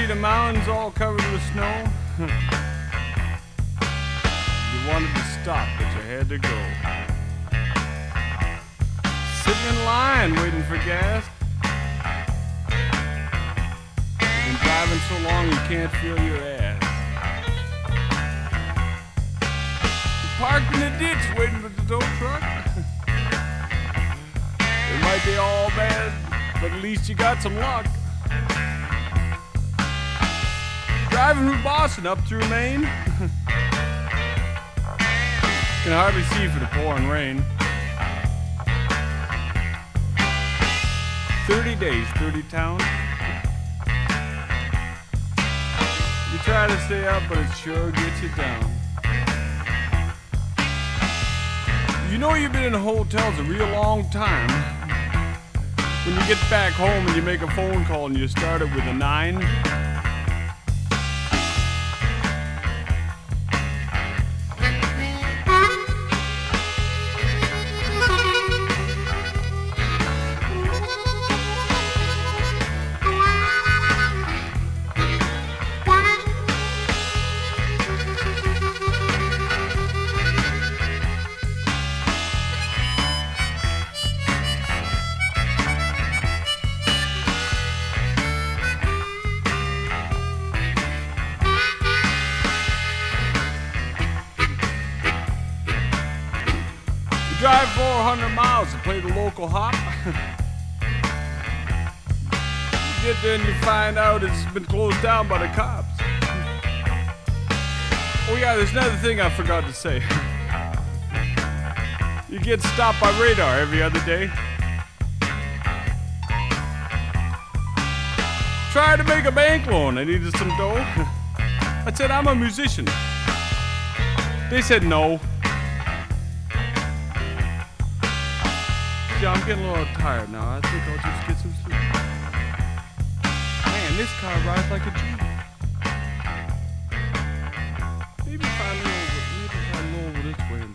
see the mountains all covered with snow? You wanted to stop, but you had to go. Sitting in line waiting for gas. You've been driving so long you can't feel your ass. You're parked in the ditch waiting for the tow truck. It might be all bad, but at least you got some luck. Driving from Boston up through Maine. Can hardly see for the pouring rain. 30 days, 30 towns. You try to stay up, but it sure gets you down. You know you've been in hotels a real long time. When you get back home and you make a phone call and you start it with a 9. Drive 400 miles to play the local hop. You get there and you find out it's been closed down by the cops. Oh yeah, there's another thing I forgot to say. You get stopped by radar every other day. Tried to make a bank loan, I needed some dough. I said, I'm a musician. They said no. Yeah, I'm getting a little tired now. I think I'll just get some sleep. Man, this car rides like a Jeep. Maybe if I go over this way and